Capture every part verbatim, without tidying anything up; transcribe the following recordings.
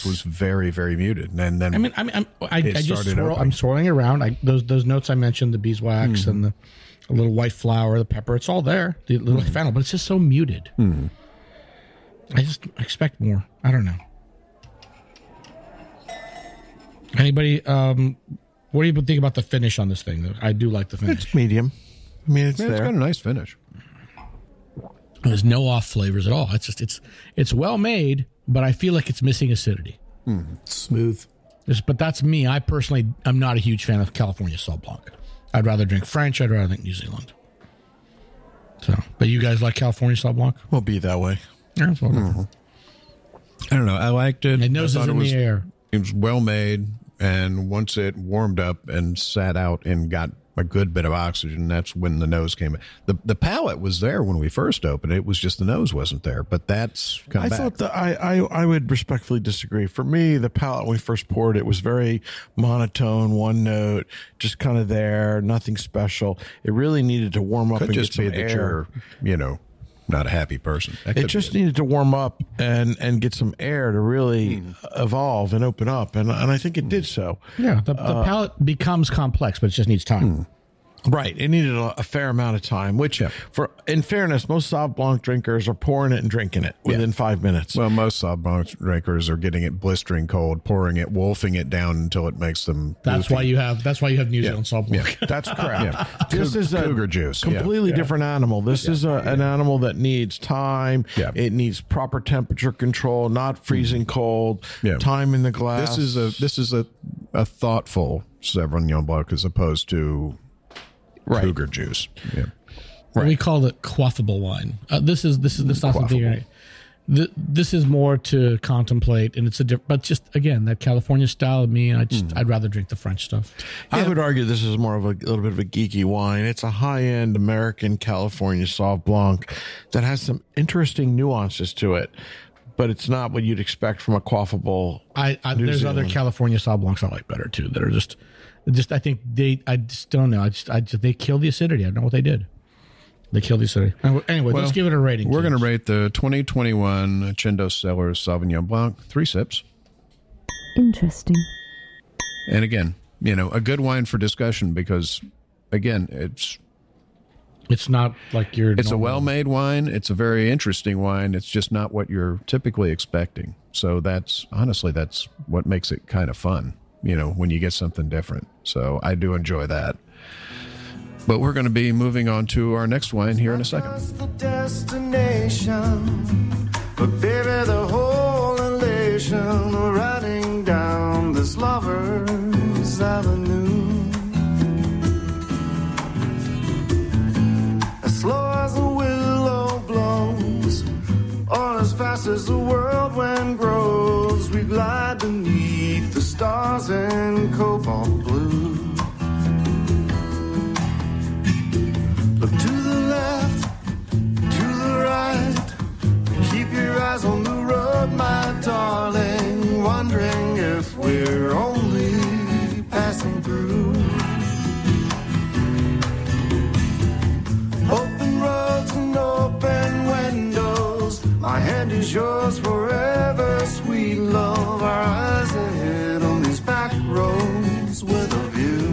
was very, very muted. And then I mean, I mean, I'm, I, I just started swirl, opening. I'm swirling around. I, those those notes I mentioned, the beeswax Mm-hmm. and the a little white flour, the pepper, it's all there. The little Mm-hmm. fennel, but it's just so muted. Mm-hmm. I just expect more. I don't know. Anybody? Um, what do you think about the finish on this thing? I do like the finish. It's medium. I mean, it's Yeah, there. it's got a nice finish. There's no off flavors at all. It's just it's it's well made, but I feel like it's missing acidity. Mm-hmm. Smooth. Just, but that's me. I personally, I'm not a huge fan of California Sauv Blanc. I'd rather drink French. I'd rather drink New Zealand. So, but you guys like California Sauv Blanc? We'll be that way. Yeah, that's what Mm-hmm. I don't know. I liked it. It noses I thought in it was, the air. It was well made, and once it warmed up and sat out and got a good bit of oxygen, that's when the nose came in. The the palate was there when we first opened it. It was just the nose wasn't there, but that's come I back. thought that I, I I would respectfully disagree. For me, the palate when we first poured it was very monotone, one note, just kind of there, nothing special. It really needed to warm up Could and just get be some that air. you're, you know, not a happy person. That It could just be needed to warm up and and get some air to really Hmm. evolve and open up, and and I think it did so. Yeah, the, the Uh, palate becomes complex, but it just needs time. Right. It needed a, a fair amount of time, which, Yeah. for in fairness, most Sauv Blanc drinkers are pouring it and drinking it within Yeah. five minutes. Well, most Sauv Blanc drinkers are getting it blistering cold, pouring it, wolfing it down until it makes them. That's goofy. why you have. That's why you have New Zealand Sauv Blanc. That's correct. Yeah. This is a Cougar juice. Yeah. completely different animal. This is a, an animal that needs time. Yeah. It needs proper temperature control, not freezing cold. Yeah. Time in the glass. This is a this is a, a thoughtful Sauvignon Blanc as opposed to Right. Cougar juice. Yeah. We call it quaffable wine. Uh, this is this is this not something. Quaffable. Th- this is more to contemplate, and it's a different. But just again, that California style of me, I just I'd rather drink the French stuff. I would argue this is more of a, a little bit of a geeky wine. It's a high-end American California Sauv Blanc that has some interesting nuances to it, but it's not what you'd expect from a quaffable. I, I New there's other Zealand. California Sauv Blancs I like better too. That are just, just I think they I just don't know. I just I just they kill the acidity. I don't know what they did. They killed the acidity. Anyway, Well, let's give it a rating. We're please. going to rate the twenty twenty-one Chendo Cellars Sauvignon Blanc three sips. Interesting. And again, you know, a good wine for discussion because, again, it's It's not like you're. it's a well-made wine. It's a very interesting wine. It's just not what you're typically expecting. So that's honestly that's what makes it kind of fun. You know, when you get something different. So I do enjoy that. But we're going to be moving on to our next wine here in a second. Just the destination, but baby, the whole elation of riding down this lover's avenue. As slow as a willow blows, or as fast as the whirlwind grows, we glide beneath the stars in cobalt blue. Look to the left, to the right. Keep your eyes on the road, my darling. Wondering if we're only passing through. Open roads and open windows. My hand is yours forever, sweet love. Our eyes ahead on these back roads with a view.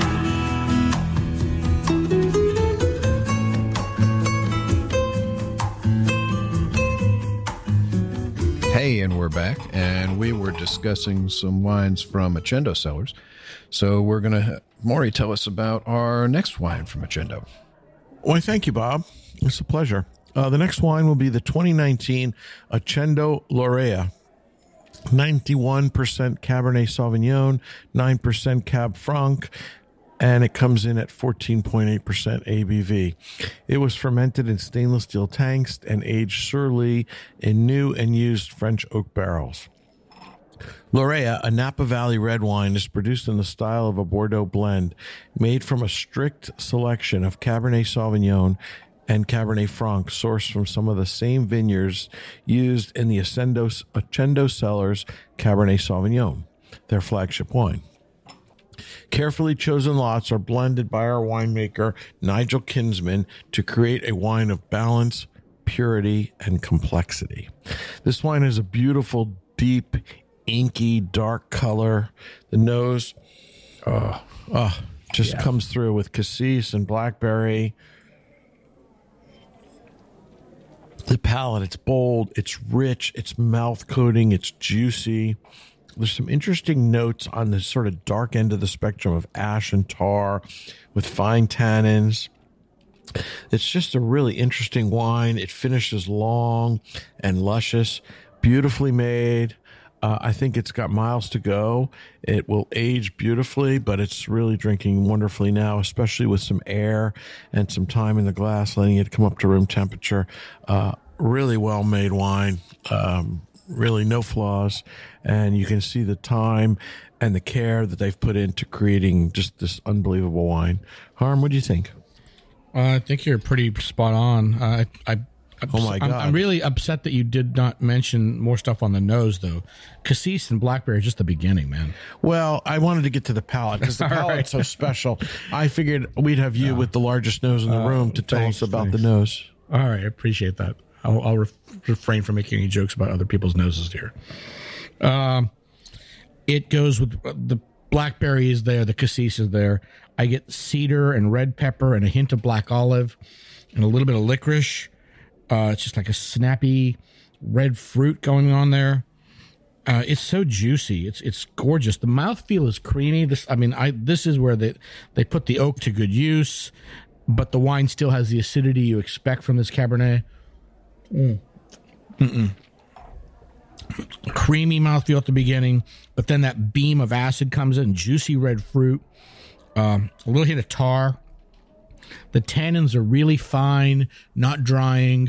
Hey, and we're back, and we were discussing some wines from Chendo Cellars. So we're going to, Maury, tell us about our next wine from Chendo. Well, thank you, Bob. It's a pleasure. Uh, the next wine will be the twenty nineteen Accendo Laurea. ninety-one percent Cabernet Sauvignon, nine percent Cab Franc, and it comes in at fourteen point eight percent A B V. It was fermented in stainless steel tanks and aged surely in new and used French oak barrels. Laurea, a Napa Valley red wine, is produced in the style of a Bordeaux blend, made from a strict selection of Cabernet Sauvignon and Cabernet Franc, sourced from some of the same vineyards used in the Accendo, Accendo Cellars Cabernet Sauvignon, their flagship wine. Carefully chosen lots are blended by our winemaker, Nigel Kinsman, to create a wine of balance, purity, and complexity. This wine has a beautiful, deep, inky, dark color. The nose, oh, oh just Yeah. comes through with cassis and blackberry. The palate, it's bold, it's rich, it's mouth coating, it's juicy. There's some interesting notes on the sort of dark end of the spectrum of ash and tar with fine tannins. It's just a really interesting wine. It finishes long and luscious, beautifully made. Uh, I think it's got miles to go. It will age beautifully, but it's really drinking wonderfully now, especially with some air and some time in the glass, letting it come up to room temperature. Uh, really well made wine. Um, really no flaws. And you can see the time and the care that they've put into creating just this unbelievable wine. Harm, what do you think? Uh, I think you're pretty spot on. Uh, I, I, Oh my I'm, God. I'm really upset that you did not mention more stuff on the nose, though. Cassis and blackberry are just the beginning, man. Well, I wanted to get to the palate because the All palate's right. so special. I figured we'd have you with the largest nose in the room to tell thanks, us about thanks. the nose. All right, I appreciate that. I'll, I'll ref- refrain from making any jokes about other people's noses here. Um, it goes with the blackberry is there, the cassis is there. I get cedar and red pepper and a hint of black olive and a little bit of licorice. Uh, it's just like a snappy red fruit going on there. Uh, it's so juicy. It's it's gorgeous. The mouthfeel is creamy. This, I mean, I this is where they they put the oak to good use, but the wine still has the acidity you expect from this Cabernet. Mm. Mm-mm. Creamy mouthfeel at the beginning, but then that beam of acid comes in. Juicy red fruit, um, a little hit of tar. The tannins are really fine, not drying.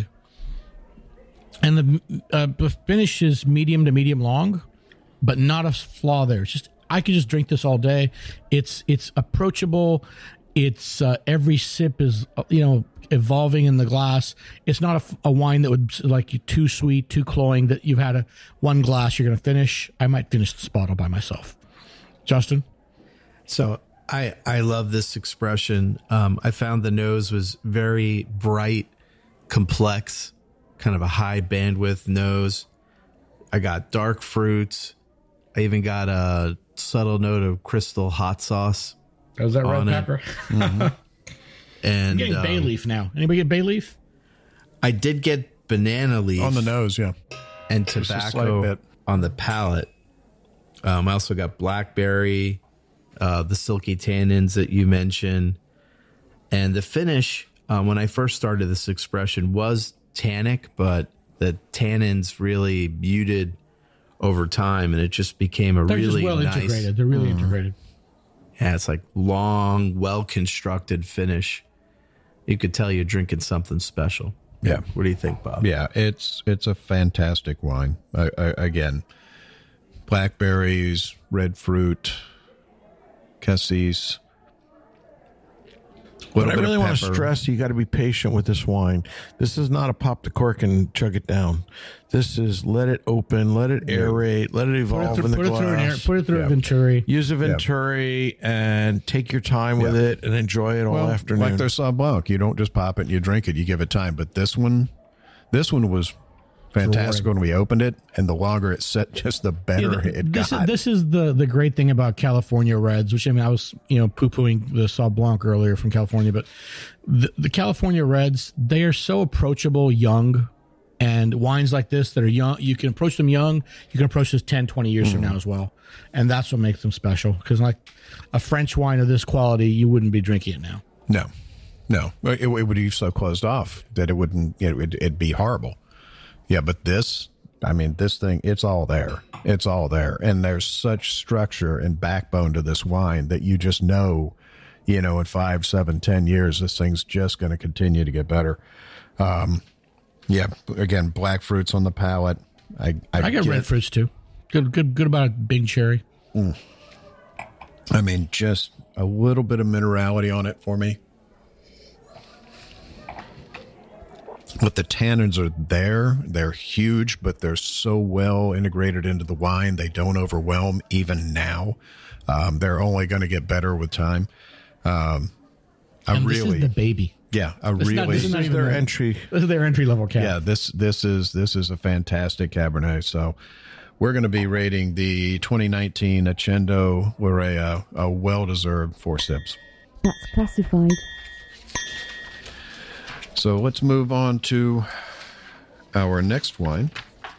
And the, uh, the finish is medium to medium long, but not a flaw there. It's just, I could just drink this all day. It's it's approachable. It's uh, every sip is, uh, you know, evolving in the glass. It's not a, a wine that would like you too sweet, too cloying that you've had a one glass you're going to finish. I might finish this bottle by myself. Justin? So I I love this expression. Um, I found the nose was very bright, complex, kind of a high bandwidth nose. I got dark fruits. I even got a subtle note of crystal hot sauce. Was that red On it. pepper? And I'm getting um, bay leaf now. Anybody get bay leaf? I did get banana leaf On the nose, yeah. and Just a slight tobacco bit. on the palate. Um, I also got blackberry, uh, the silky tannins that you mentioned. And the finish, um, when I first started this expression, was tannic, but the tannins really muted over time, and it just became a They're really just well nice. integrated. They're really integrated. Yeah, it's like long, well-constructed finish. You could tell you're drinking something special. Yeah. What do you think, Bob? Yeah, it's it's a fantastic wine. I, I, again, blackberries, red fruit, cassis. But I really want to stress you got to be patient with this wine. This is not a pop the cork and chug it down. This is let it open, let it aerate, let it Put it evolve through, in the put it through, an air, glass. put it through Yeah. a Venturi. Use a Venturi and take your time with Yeah. it and enjoy it all well, afternoon. like their Sauv Blanc. You don't just pop it and you drink it. You give it time. But this one, this one was fantastic when we opened it. And the longer it set, just the better Yeah, th- it this, got. is, this is the, the great thing about California Reds, which I mean, I was, you know, poo-pooing the Sauv Blanc earlier from California, but the, the California Reds, they are so approachable, young, and wines like this that are young, you can approach them young, you can approach this ten, twenty years from now as well. And that's what makes them special. Because like a French wine of this quality, you wouldn't be drinking it now. No, no. It, it would be so closed off that it wouldn't, it would, it'd be horrible. Yeah, but this, I mean, this thing, it's all there. It's all there. And there's such structure and backbone to this wine that you just know, you know, in five, seven, ten years, this thing's just going to continue to get better. Um, yeah, again, black fruits on the palate. I, I, I got get- red fruits too. Good, good, good about a big cherry. I mean, just a little bit of minerality on it for me. But the tannins are there. They're huge, but they're so well integrated into the wine. They don't overwhelm even now. Um, they're only going to get better with time. Um, I And really, this is the baby. yeah, I This is not- really, this is not This is even their the- entry. This is their entry level cab. yeah, this, this is, this is a fantastic Cabernet. So We're going to be rating the twenty nineteen Accendo Lorea a well-deserved four sips. That's classified. So let's move on to our next wine.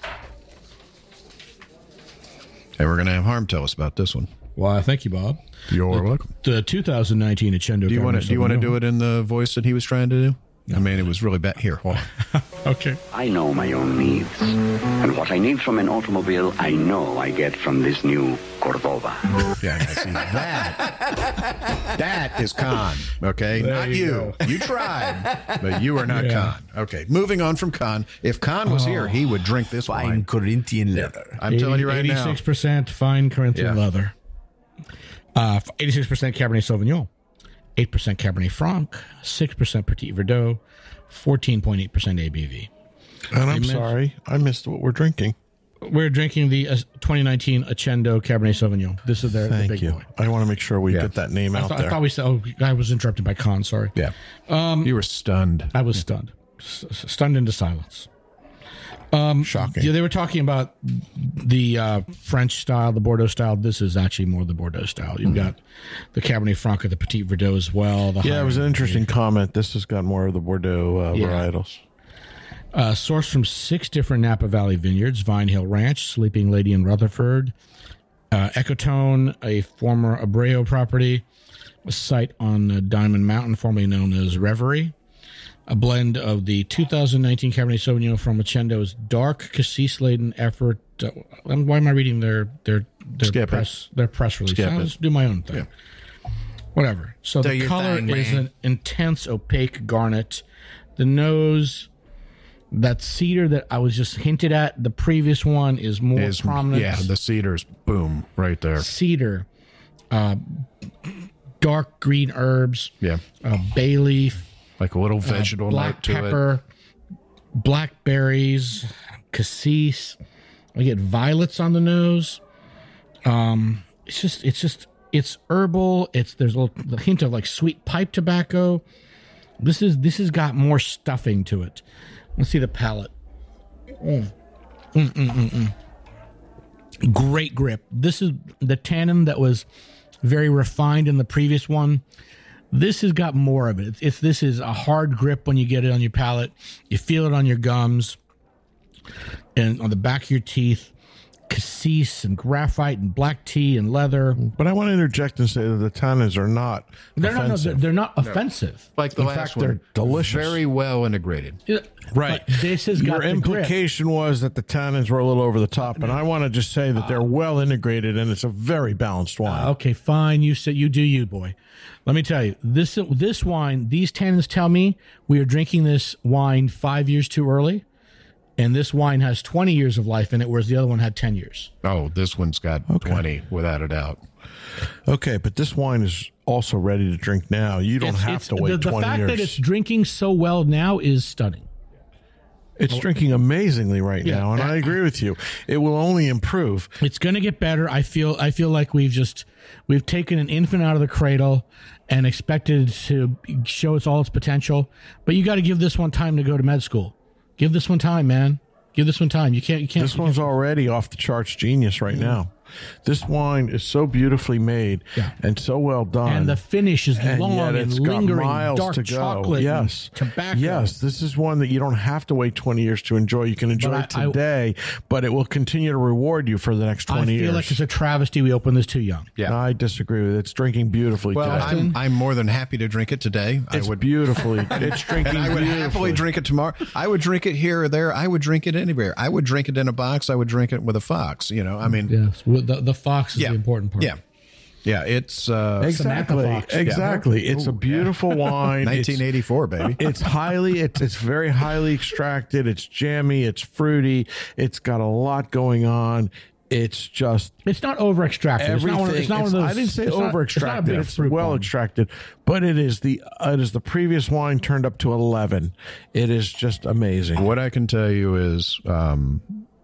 And we're going to have Harm tell us about this one. Well, thank you, Bob. You're welcome. The two thousand nineteen Accendo. Do you want to Cabernet do you want to Sauvignon. do it in the voice that he was trying to do? I mean, it was really bad. Here, hold on. Okay. I know my own needs. And what I need from an automobile, I know I get from this new Cordova. Yeah, I see that. That is con. Okay, There not you you. You tried, but you are not Yeah. con. Okay, moving on from con. If con was here, he would drink this Fine wine. Corinthian leather. I'm telling you right now. eighty-six percent fine Corinthian Yeah. leather. Uh, eighty-six percent Cabernet Sauvignon. eight percent Cabernet Franc. six percent Petit Verdot. fourteen point eight percent A B V. And I'm Amen. sorry, I missed what we're drinking. We're drinking the uh, twenty nineteen Accendo Cabernet Sauvignon. This is their the Thank big you. boy. I want to make sure we Yeah. get that name I, out th- I there. thought we said, oh, I was interrupted by Con, sorry. Yeah, you were stunned. I was stunned. S- s- stunned into silence. Shocking. Yeah, they were talking about the uh, French style, the Bordeaux style. This is actually more the Bordeaux style. You've got the Cabernet Franc, the Petit Verdot as well. The Yeah, it was an higher- interesting comment. This has got more of the Bordeaux uh, Yeah. varietals. Uh, sourced from six different Napa Valley vineyards: Vine Hill Ranch, Sleeping Lady in Rutherford, uh, Ecotone, a former Abreu property, a site on uh, Diamond Mountain, formerly known as Reverie. A blend of the two thousand nineteen Cabernet Sauvignon from Accendo's dark cassis-laden effort. Uh, why am I reading their their their Skip it. press their press release? Skip I'll it. just do my own thing. Whatever. So Do the your color thing, is man. an intense opaque garnet. The nose, that cedar that I was just hinted at, the previous one is more Is- prominent. yeah, the cedars, boom, right there. Cedar, uh, dark green herbs, Yeah, uh, bay leaf, like a little vegetal black note to it. pepper, blackberries, cassis. I get violets on the nose. Um, it's just, it's just, it's herbal. It's there's a little the hint of like sweet pipe tobacco. This is this has got more stuffing to it. Let's see the palate. Mm. Mm, mm, mm, mm. Great grip. This is the tannin that was very refined in the previous one. This has got more of it. It's, it's this is a hard grip when you get it on your palate. You feel it on your gums and on the back of your teeth. Cassis and graphite and black tea and leather. But I want to interject and say that the tannins are not They're not, no, offensive. they're, they're not offensive. Like the In last fact, one. they're delicious. Very well integrated. Right. But this has Your got the grip. implication was that the tannins were a little over the top, and I want to just say that they're well integrated and it's a very balanced wine. Okay, fine. You said you do you, boy. Let me tell you, this this wine, these tannins tell me we are drinking this wine five years too early, and this wine has twenty years of life in it, whereas the other one had ten years. Oh, this one's got twenty without a doubt. Okay, but this wine is also ready to drink now. You don't It's- have it's- to wait the, the twenty fact years. that it's drinking so well now is stunning. It's drinking amazingly right Yeah. now, and I agree with you. It will only improve. It's going to get better. I feel. I feel like we've just we've taken an infant out of the cradle and expected it to show its all its potential. But you got to give this one time to go to med school. Give this one time, man. Give this one time. You can't. You can't. This one's already off the charts genius right now. This wine is so beautifully made Yeah. and so well done. And the finish is and long yet and it's got lingering, miles dark to go. chocolate, Yes, and tobacco. Yes, this is one that you don't have to wait twenty years to enjoy. You can enjoy But I- I- today, but it will continue to reward you for the next I twenty feel years. like it's a travesty we opened this too young. Yeah. I disagree with it. It's drinking beautifully Well, today. I'm, I'm more than happy to drink it today. It's I would beautifully. It's drinking. and I would beautifully. happily drink it tomorrow. I would drink it here or there. I would drink it anywhere. I would drink it in a box. I would drink it with a fox. You know, I mean, Yes, well, the the fox is yeah, the important part. Yeah, yeah. It's uh, Exactly. Samantha Fox. Exactly. Yeah. It's a Ooh, beautiful wine. It's- nineteen eighty-four, baby. It's highly, it's it's very highly extracted. It's jammy. It's fruity. It's got a lot going on. It's just It's not over extracted. It's everything. not one of, it's not one of It's- those. I didn't say it's not- over It's, not a extracted. big It's, fruit well bomb. extracted, but it is the uh, it is the previous wine turned up to eleven. It is just amazing. What I can tell you is, um,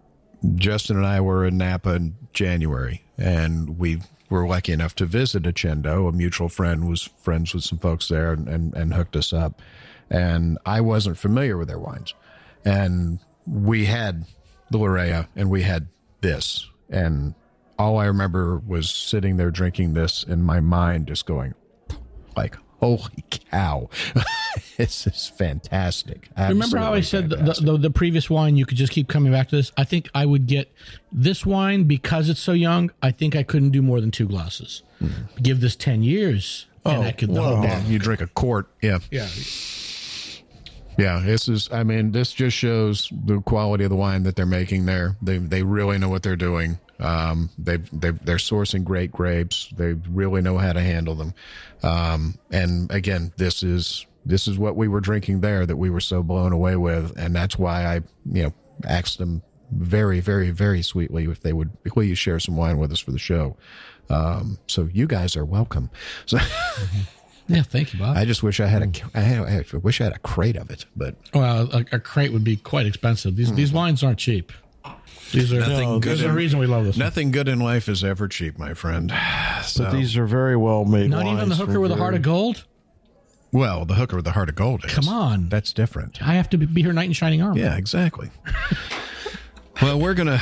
Justin and I were in Napa in January, and we were lucky enough to visit Accendo. A mutual friend was friends with some folks there and, and, and hooked us up. And I wasn't familiar with their wines. And we had the Lorea, and we had this. And all I remember was sitting there drinking this in my mind, just going like, holy cow, this is fantastic. Remember how I Absolutely said the, fantastic. the, the, the previous wine, you could just keep coming back to this? I think I would get this wine because it's so young. I think I couldn't do more than two glasses. Mm-hmm. Give this ten years. And Oh, I could, wow. Yeah, you drink a quart. Yeah. yeah. Yeah, this is, I mean, this just shows the quality of the wine that they're making there. They they really know what they're doing. Um, they they they're sourcing great grapes. They really know how to handle them. Um, and again, this is this is what we were drinking there that we were so blown away with, and that's why I you know asked them very very very sweetly if they would please share some wine with us for the show. Um, so you guys are welcome. So. Yeah, thank you, Bob. I just wish I had a. I, had, I wish I had a crate of it, but Well, a, a crate would be quite expensive. These these wines aren't cheap. These are Nothing no, good there's a in- reason we love this. one. nothing good in life is ever cheap, my friend. So, But these are very well made. Not even the wines hooker from with a heart very- of gold. well, the hooker with the heart of gold is. Come on. That's different. I have to be her knight in shining armor. Yeah, exactly. Well, we're gonna.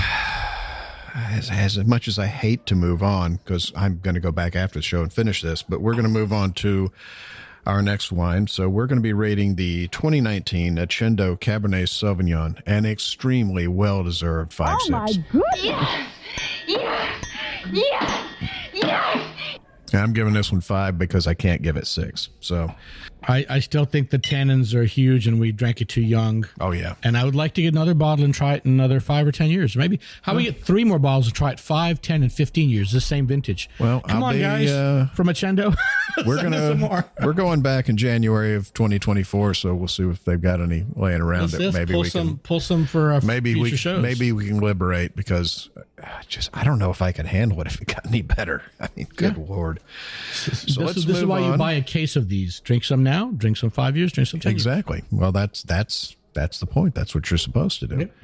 As, as much as I hate to move on, because I'm going to go back after the show and finish this, but we're going to move on to our next wine. So we're going to be rating the twenty nineteen Accendo Cabernet Sauvignon, an extremely well-deserved five Oh my six. goodness! Yeah, yeah, yeah, yeah. I'm giving this one five because I can't give it six. So, I, I still think the tannins are huge, and we drank it too young. oh yeah, And I would like to get another bottle and try it in another five or ten years. Maybe how about we get three more bottles and try it five, ten, and fifteen years, the same vintage. Well, come I'll on, be, guys, uh, from Accendo. we're Send us some gonna more. we're going back in January of twenty twenty-four. So we'll see if they've got any laying around Let's that just maybe pull we some can. pull some for uh, Maybe future we shows. maybe we can liberate because uh, just I don't know if I can handle it if it got any better. I mean, good lord. So this let's is, this is move why you on. buy a case of these. Drink some now. Drink some five years. Drink some ten years. Exactly. Well, that's that's that's the point. That's what you're supposed to do. Yep.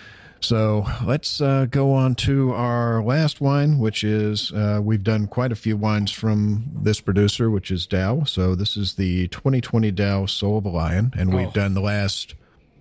So let's uh, go on to our last wine, which is uh, we've done quite a few wines from this producer, which is Dow. So this is the twenty twenty Dow Soul of a Lion, and we've Oh. done the last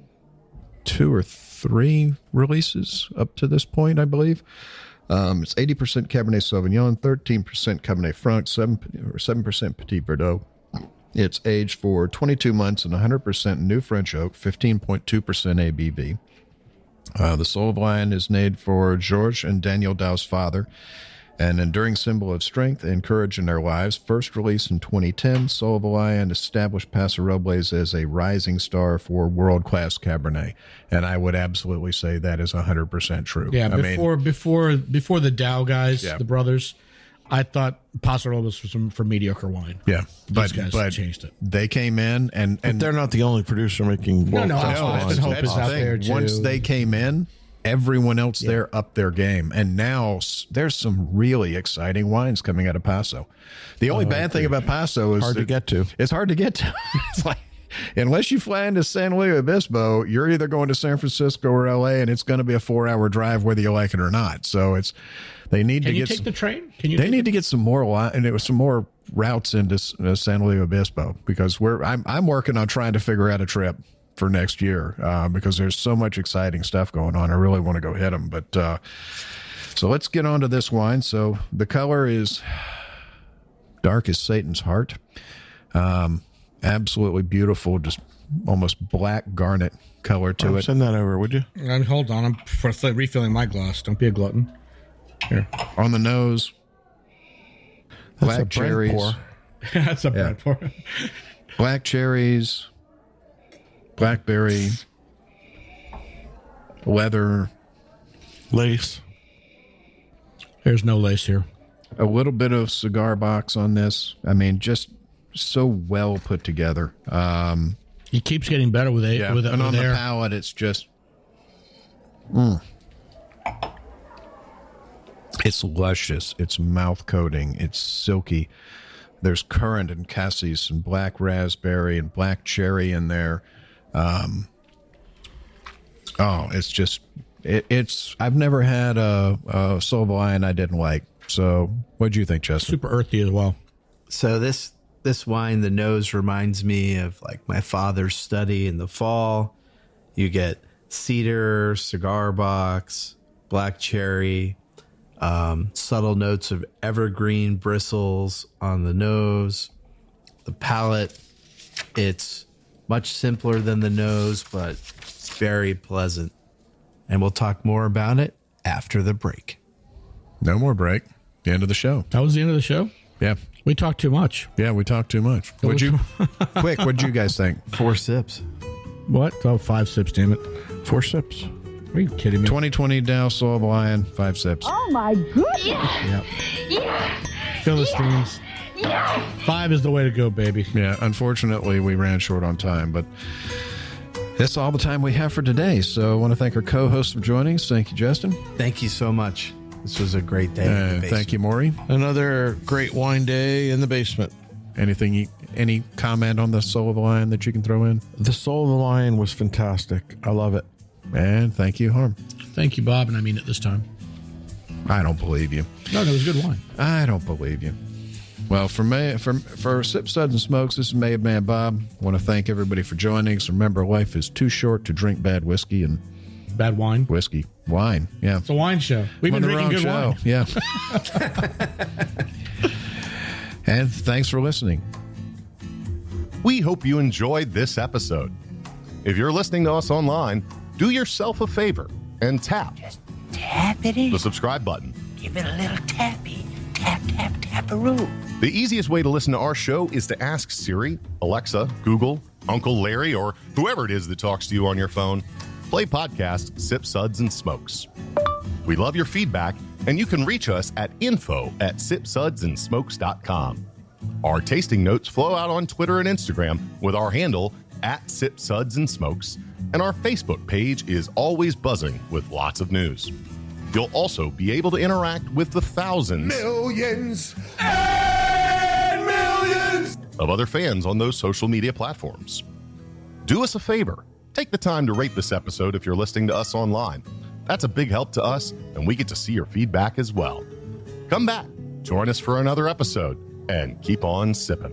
two or three releases up to this point, I believe. Um, it's eighty percent Cabernet Sauvignon, thirteen percent Cabernet Franc, seven or seven percent Petit Verdot. It's aged for twenty-two months and one hundred percent new French oak, fifteen point two percent A B V. Uh, the Soul of a Lion is named for George and Daniel Dow's father, an enduring symbol of strength and courage in their lives. First released in twenty ten, Soul of a Lion established Paso Robles as a rising star for world-class Cabernet. And I would absolutely say that is one hundred percent true. Yeah, I before mean, before before the Dow guys, Yeah. the brothers, I thought Paso Robles was some for mediocre wine. yeah, but, guys but changed it. they came in and, and They're not the only producer making. No, no, world-class I- wines. Austin Hope that's is the out thing. there, too. Once they came in, everyone else there upped their game, and now s- there's some really exciting wines coming out of Paso. The only bad thing about Paso is Hard to that get to. It's hard to get to. It's like unless you fly into San Luis Obispo, you're either going to San Francisco or L A, and it's going to be a four-hour drive whether you like it or not. So it's they need Can to you get take some, the train? Can you? they take need to get some more li- and it was some more routes into S- uh, San Luis Obispo because we're I'm I'm working on trying to figure out a trip for next year uh, because there's so much exciting stuff going on. I really want to go hit them, but uh, so let's get on to this wine. So the color is dark as Satan's heart, um, absolutely beautiful, just almost black garnet color to it. Send that over, would you? And hold on, I'm for th- refilling my glass. Don't be a glutton. Here, On the nose, That's a black Brent cherries, pour. that's a Yeah. bad pour. black cherries, blackberry, leather, Lace. There's no lace here. a little bit of cigar box on this. I mean, just so well put together. Um, He keeps getting better with a yeah, with, and with on the air. palate, it's just, mm. It's luscious. It's mouth coating. It's silky. There's currant and cassis and black raspberry and black cherry in there. Um, oh, it's just, it, it's, I've never had a, a Soul of a Lion I didn't like. So what'd you think, Justin? Super earthy as well. So this this wine, the nose reminds me of like my father's study in the fall. You get cedar, cigar box, black cherry, um, subtle notes of evergreen bristles on the nose. The palate, it's much simpler than the nose, but very pleasant. And we'll talk more about it after the break. No more break. The end of the show. That was the end of the show? Yeah. We talked too much. Yeah, we talked too much. What'd you, quick, what'd you guys think? Four sips. What? Oh, five sips, damn it. Four sips. Are you kidding me? twenty twenty Dow Soul of Lion, five sips. Oh my goodness! Yep. Yes! Philistines. Yes! Five is the way to go, baby. Yeah, unfortunately, we ran short on time, but that's all the time we have for today. So I want to thank our co-hosts for joining us. Thank you, Justin. Thank you so much. This was a great day. in the And basement. thank you, Maury. Another great wine day in the basement. Anything, you, any comment on the Soul of the Lion that you can throw in? The Soul of the Lion was fantastic. I love it. And thank you, Harm. Thank you, Bob, and I mean it this time. I don't believe you. No, that was good wine. I don't believe you. Well, for May, for, for Sip Suds and Smokes, this is Made Man Bob. I want to thank everybody for joining us. Remember, life is too short to drink bad whiskey and Bad wine. whiskey. Wine, yeah. It's a wine show. We've On been the drinking wrong good show. wine. Yeah. And thanks for listening. We hope you enjoyed this episode. If you're listening to us online, do yourself a favor and tap Tap it in. the subscribe button. Give it a little tappy. Tap, tap, tap-a-roo. The easiest way to listen to our show is to ask Siri, Alexa, Google, Uncle Larry, or whoever it is that talks to you on your phone. Play podcast Sip Suds and Smokes. We love your feedback, and you can reach us at info at sip suds and smokes dot com. Our tasting notes flow out on Twitter and Instagram with our handle at Sip Suds and Smokes, and our Facebook page is always buzzing with lots of news. You'll also be able to interact with the thousands Millions and millions of other fans on those social media platforms. Do us a favor. Take the time to rate this episode if you're listening to us online. That's a big help to us, and we get to see your feedback as well. Come back, join us for another episode, and keep on sipping.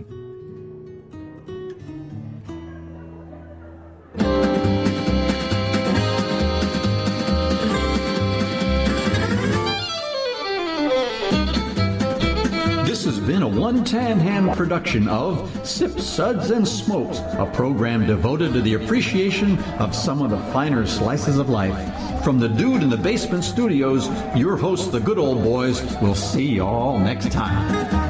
This has been a one-tan hand production of Sip Suds and Smokes, a program devoted to the appreciation of some of the finer slices of life. From the Dude in the Basement Studios, your hosts, the Good Old Boys, will see you all next time.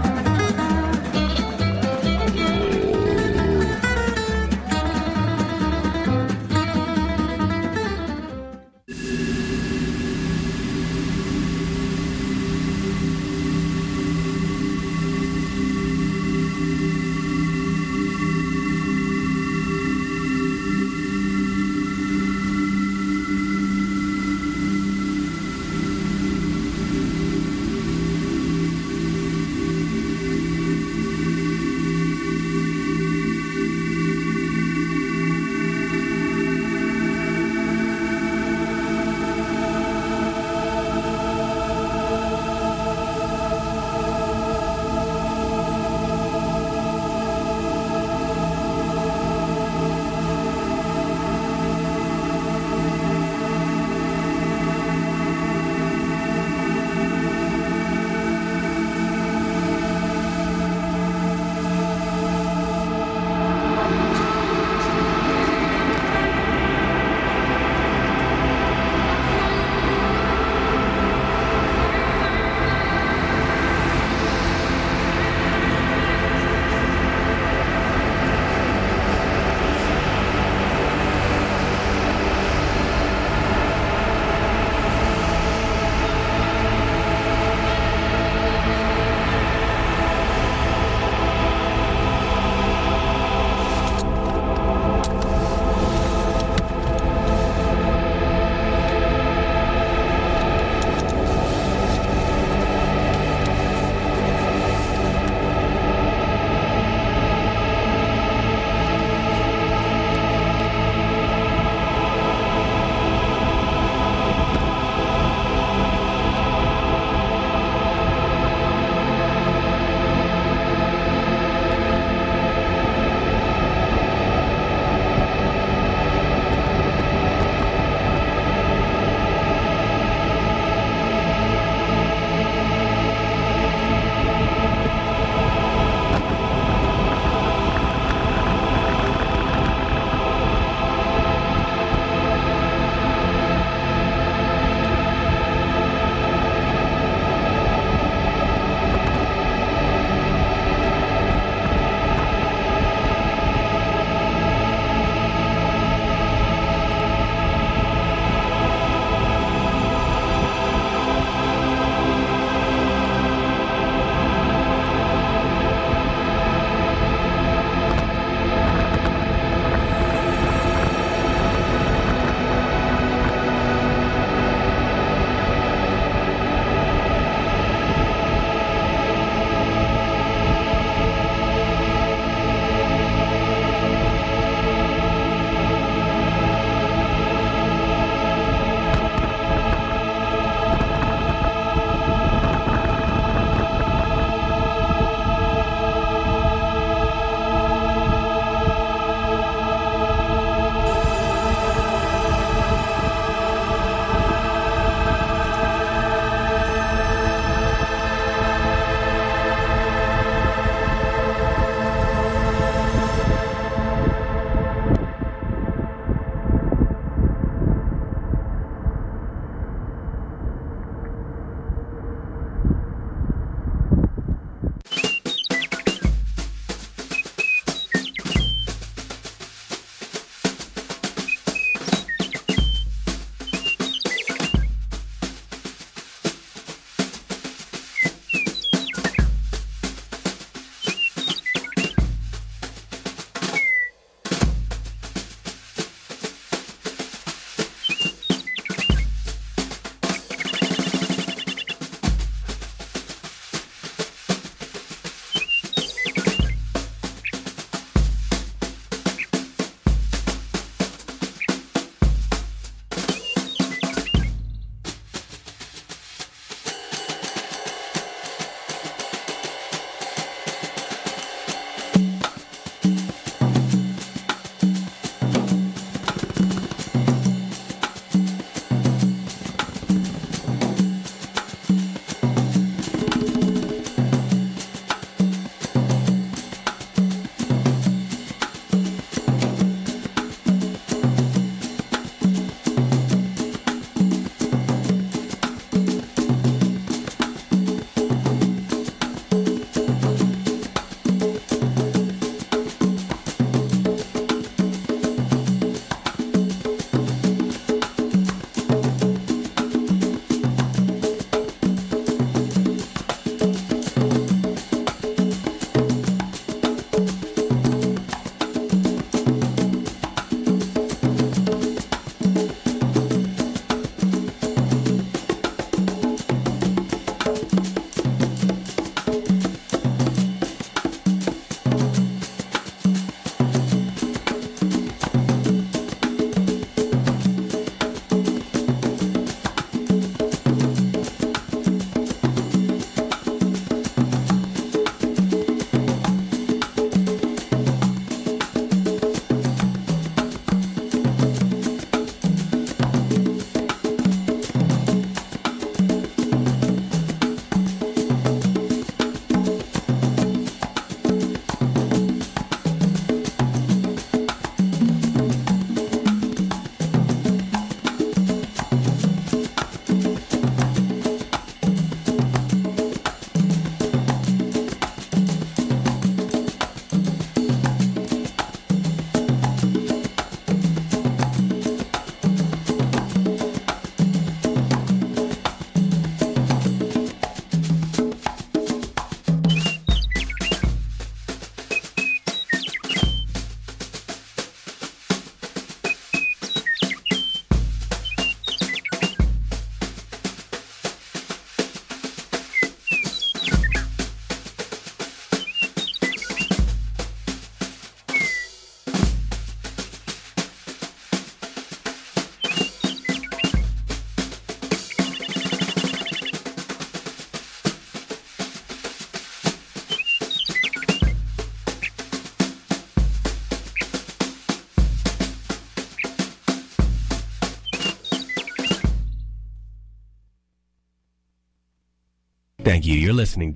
Thank you. You're listening